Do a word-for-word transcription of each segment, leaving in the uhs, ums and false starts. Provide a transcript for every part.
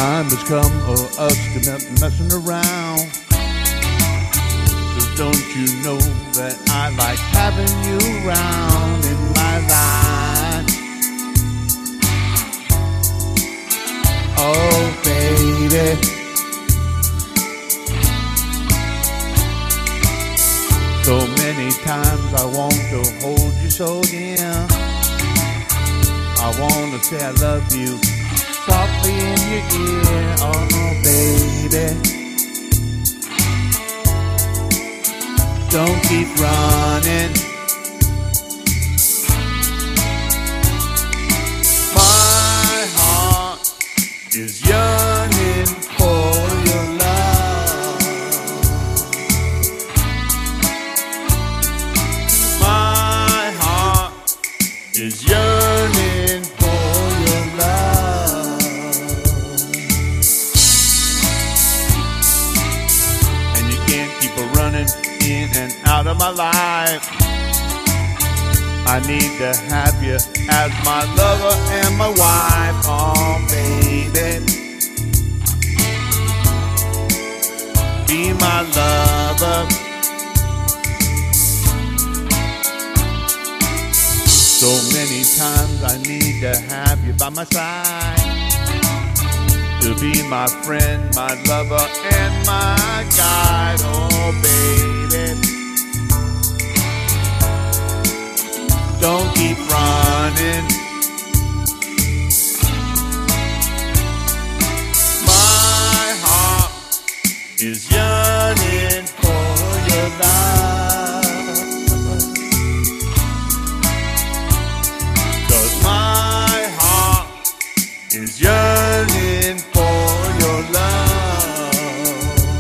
time has come for us to be messing around. 'Cause don't you know that I like having you around in my life? Oh, baby. So many times I want to hold you so near. I want to say I love you softly in your ear. Oh, baby. Don't keep running. My heart is yearning for your love. My heart is yearning for your love. And you can't keep a running in and out of my life. I need to have you as my lover and my wife. Oh, baby, be my lover. So many times I need to have you by my side, to be my friend, my lover, and my guide. Oh, baby, don't keep running. My heart is yearning for your love. 'Cause my heart is yearning for your love.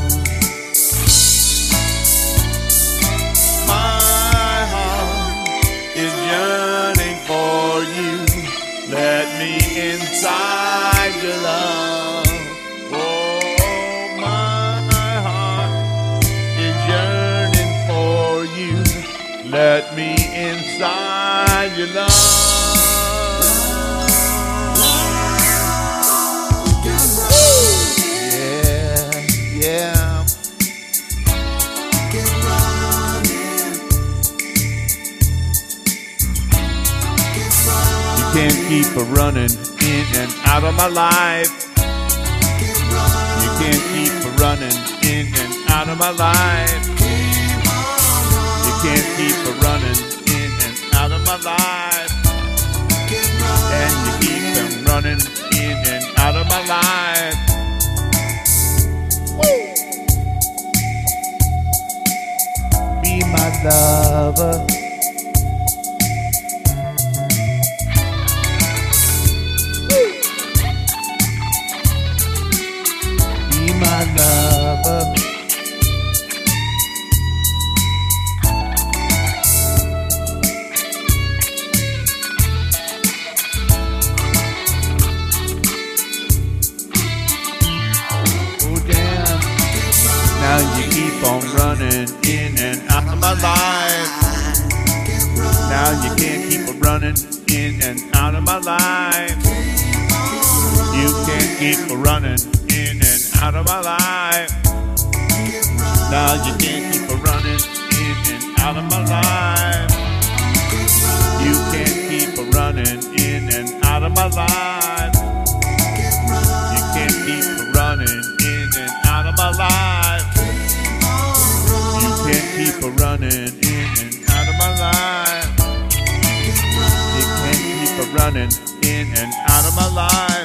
My heart is yearning for you. Let me inside your love. Oh, my heart is yearning for you. Let me inside your love. Can't keep a running in and out of my life. You can't keep a running in and out of my life. You can't keep a running in and out of my life. And you keep them running in and out of my life. Woo! Be my lover. My lover. Oh, damn. Now you keep on running in and out of my life. Now you can't keep on running in and out of my life. You can't keep on running in and out of my life. Now you can't keep a running in and out of my life. You can't keep a running in and out of my life. You can't keep a running in and out of my life. You can't keep a running in and out of my life. You can't keep a running in and out of my life.